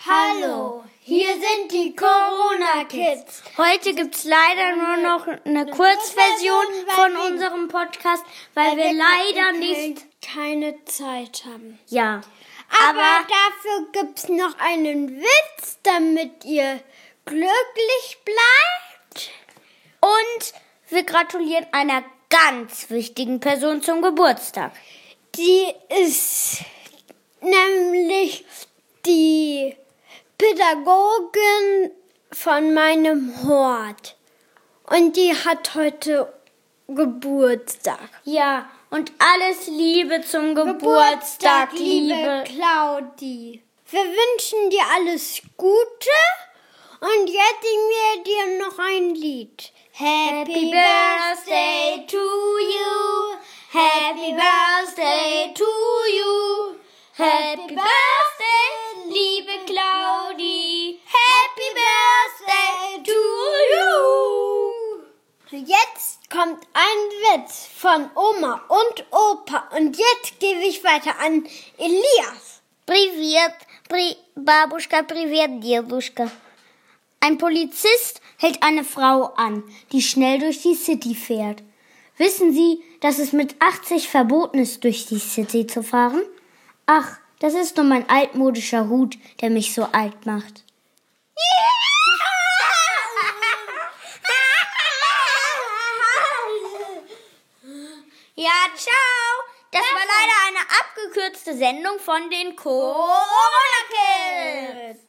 Hallo, hier sind die Corona-Kids. Heute gibt's leider nur noch eine Kurzversion von unserem Podcast, weil wir leider nicht keine Zeit haben. Ja, aber dafür gibt's noch einen Witz, damit ihr glücklich bleibt. Und wir gratulieren einer ganz wichtigen Person zum Geburtstag. Die ist nämlich die Pädagogin von meinem Hort. Und die hat heute Geburtstag. Ja, und alles Liebe zum Geburtstag, liebe Claudi. Wir wünschen dir alles Gute und jetzt singen wir dir noch ein Lied. Happy Birthday to you. Happy Birthday to you. Happy Birthday, liebe Claudi. Happy Birthday to you. Jetzt kommt ein Witz von Oma und Opa. Und jetzt gebe ich weiter an Elias. Привет, Babuschka, привет, Deduschka. Ein Polizist hält eine Frau an, die schnell durch die City fährt. Wissen Sie, dass es mit 80 verboten ist, durch die City zu fahren? Ach, das ist nur mein altmodischer Hut, der mich so alt macht. Ja, ciao. Das war leider eine abgekürzte Sendung von den Corona-Kids.